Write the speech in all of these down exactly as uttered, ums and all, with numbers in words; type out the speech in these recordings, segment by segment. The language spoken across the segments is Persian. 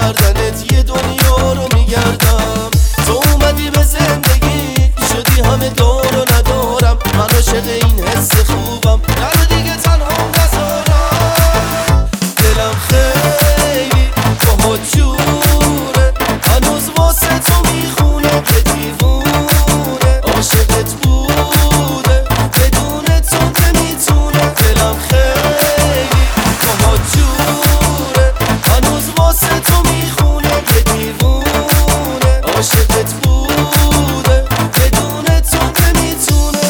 کردنت یه دنیا رو میگردم. تو اومدی به زندگی شدی همه دار و ندارم. من عاشق این حس خوبم در دیگه تنها نذارم. دلم خیلی باهات جوره هنوز واسه تو میخونه که دیوونه عاشقت بوده بدون تو نمیتونه. دلم خیلی باهات جوره هنوز واسه تو میخونه که دیوونه عاشقت بوده بدون تو نمیتونه.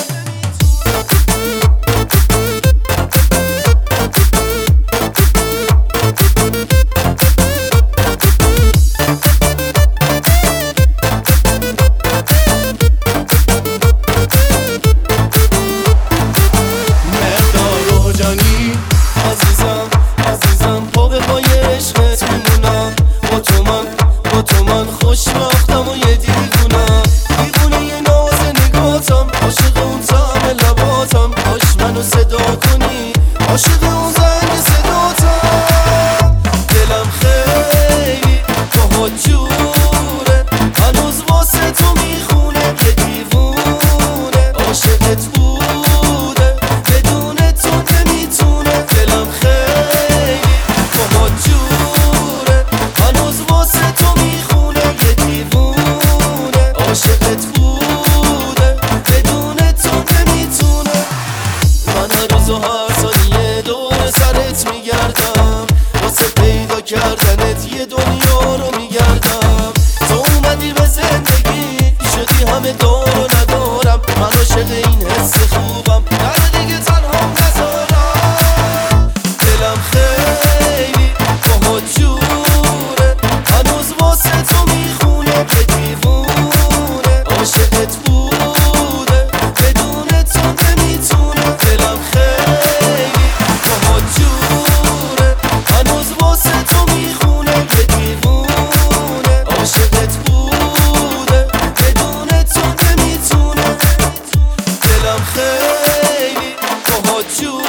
عزیزم عزیزم پا به پای عشقت میمونم. با تو من با تو من خوش رفتم و یه دیوونم. دیوونه یه ناز نگاتم عاشق اون طعم لباتم. کاش منو صدا کنی عاشق اون زنگ صداتم. دلم خیلی باهات جوره هنوز واسه تو میخونه یه دیوونه عاشقت بوده بدون تو نمیتونه. دلم خیلی باهات جوره هنوز واسه تو میخونه یه دیوونه عاشقت بوده بدون تو نمیتونه. من هر روز و هر ثانیه دور سرت میگردم واسه پیدا کردنت یه دنیا رو میگردم. تو اومدی به زندگی شدی همه دار و ندارم. من عاشق این حس خوبم در دیگه تنها نذارم. دلم خیلی باهات جوره هنوز واسه تو میخونه که دیوونه عاشقت بوده بدون تو نمیتونه. دلم خیلی باهات جوره هنوز واسه تو میخونه که دیوونه عاشقت بوده بدون تو نمیتونه. دلم خیلی باهات جوره